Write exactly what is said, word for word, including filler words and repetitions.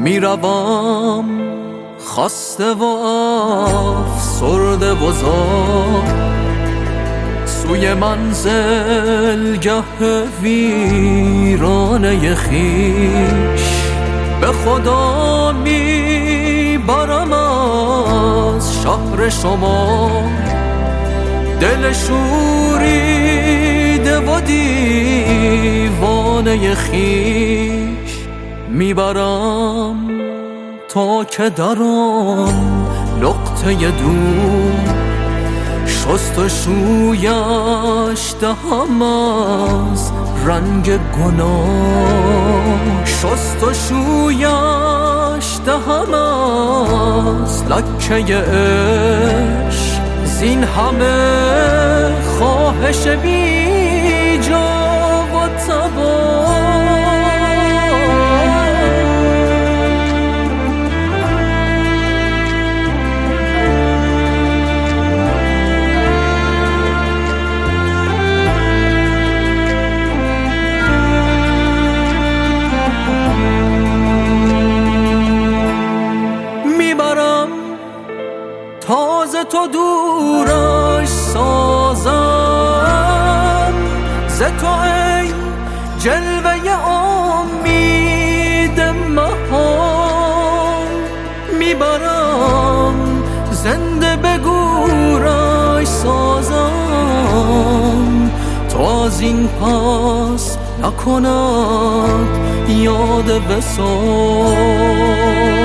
میروم خسته و افسرده و زار سوی منزلگه ویرانه خویش، به خدا میبرم از شهر شما دل شوریده و دیوانه خویش. میبرم تا که در آن نقطه دور شست و شویش دهم از رنگ گناه، شست و شویش دهم از لکه عشق. زین همه خواهش بی جا و تبا تازه تو دورش سازم ز تو ای جلوه امید مهان. میبرم زنده به گورش سازم تا از این پس نکند یاد وصال.